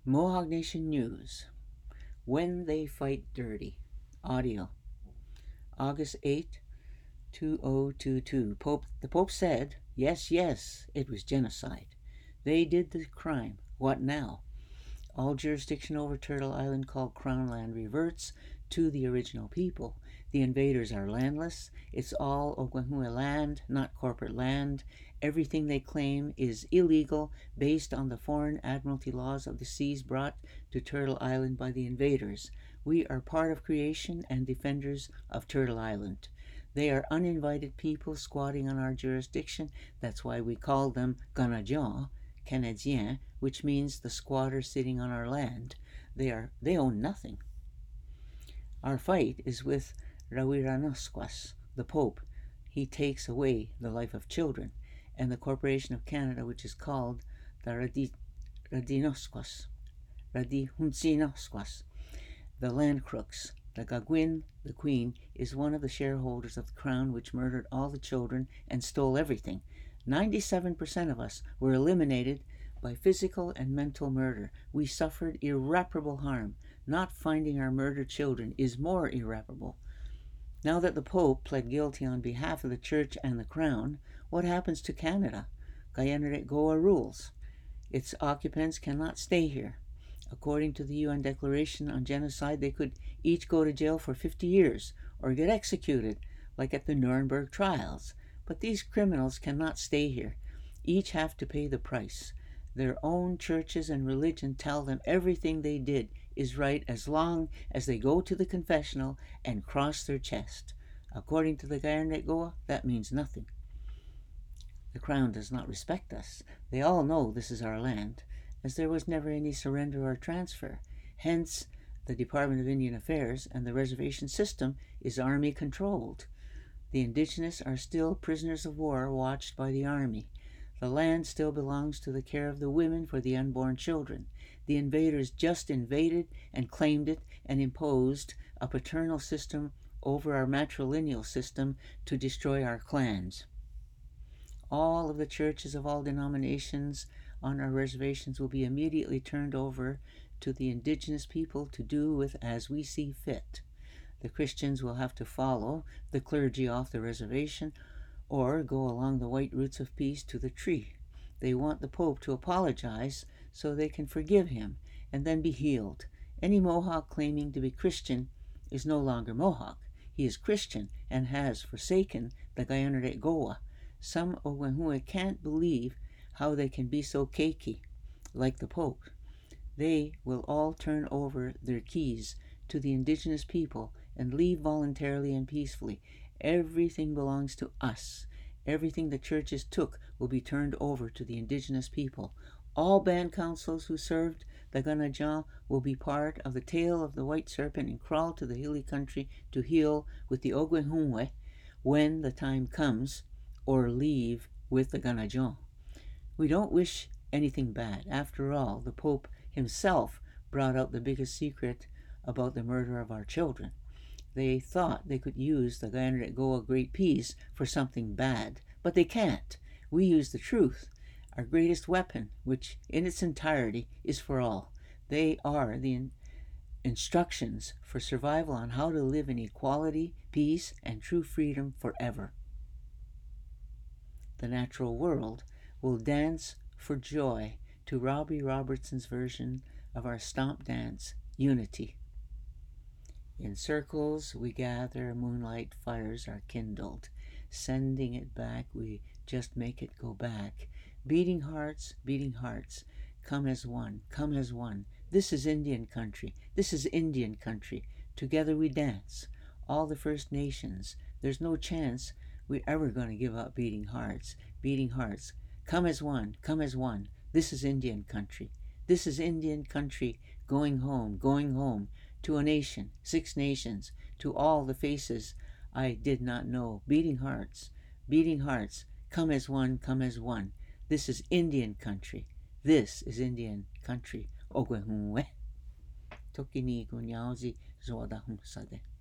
Mohawk Nation News. When They Fight Dirty. Audio. August 8, 2022. The Pope said, yes, yes, it was genocide. They did the crime. What now? All jurisdiction over Turtle Island, called Crown Land, reverts to the original people. The invaders are landless. It's all Okwehue land, not corporate land. Everything they claim is illegal, based on the foreign admiralty laws of the seas brought to Turtle Island by the invaders. We are part of creation and defenders of Turtle Island. They are uninvited people squatting on our jurisdiction. That's why we call them Canadiens, Canadiens, which means the squatters sitting on our land. They own nothing. Our fight is with Rawiranosquas, the Pope. He takes away the life of children, and the Corporation of Canada, which is called the Radinosquas, the land crooks. The Gagwin, the Queen, is one of the shareholders of the Crown, which murdered all the children and stole everything. 97% of us were eliminated by physical and mental murder. We suffered irreparable harm. Not finding our murdered children is more irreparable. Now that the Pope pled guilty on behalf of the Church and the Crown, what happens to Canada? Kaya-Narek-Goa rules. Its occupants cannot stay here. According to the UN Declaration on Genocide, they could each go to jail for 50 years or get executed, like at the Nuremberg trials. But these criminals cannot stay here. Each have to pay the price. Their own churches and religion tell them everything they did is right as long as they go to the confessional and cross their chest. According to the Kaya-Narek-Goa, that means nothing. The Crown does not respect us. They all know this is our land, as there was never any surrender or transfer. Hence, the Department of Indian Affairs and the reservation system is Army controlled. The indigenous are still prisoners of war watched by the Army. The land still belongs to the care of the women for the unborn children. The invaders just invaded and claimed it and imposed a paternal system over our matrilineal system to destroy our clans. All of the churches of all denominations on our reservations will be immediately turned over to the indigenous people to do with as we see fit. The Christians will have to follow the clergy off the reservation or go along the white roots of peace to the tree. They want the Pope to apologize so they can forgive him and then be healed. Any Mohawk claiming to be Christian is no longer Mohawk. He is Christian and has forsaken the Kaya-Narek-Goa. Some Okwehue can't believe how they can be so cakey, like the Pope. They will all turn over their keys to the indigenous people and leave voluntarily and peacefully. Everything belongs to us. Everything the churches took will be turned over to the indigenous people. All band councils who served the Canadiens will be part of the tail of the white serpent and crawl to the hilly country to heal with the Okwehue when the time comes, or leave with the Canadiens. We don't wish anything bad. After all, the Pope himself brought out the biggest secret about the murder of our children. They thought they could use the Kaya-Narek-Goa Great Peace for something bad, but they can't. We use the truth, our greatest weapon, which in its entirety is for all. They are the instructions for survival on how to live in equality, peace, and true freedom forever. The natural world will dance for joy to Robbie Robertson's version of our stomp dance, Unity. In circles we gather, moonlight fires are kindled. Sending it back, we just make it go back. Beating hearts, come as one, come as one. This is Indian country, this is Indian country. Together we dance. All the First Nations, there's no chance we're ever going to give up beating hearts. Come as one, come as one. This is Indian country. This is Indian country, going home, to a nation, 6 nations, to all the faces I did not know. Beating hearts, come as one, come as one. This is Indian country. This is Indian country. Okwehue. Toki ni kunyauzi zoda humsade.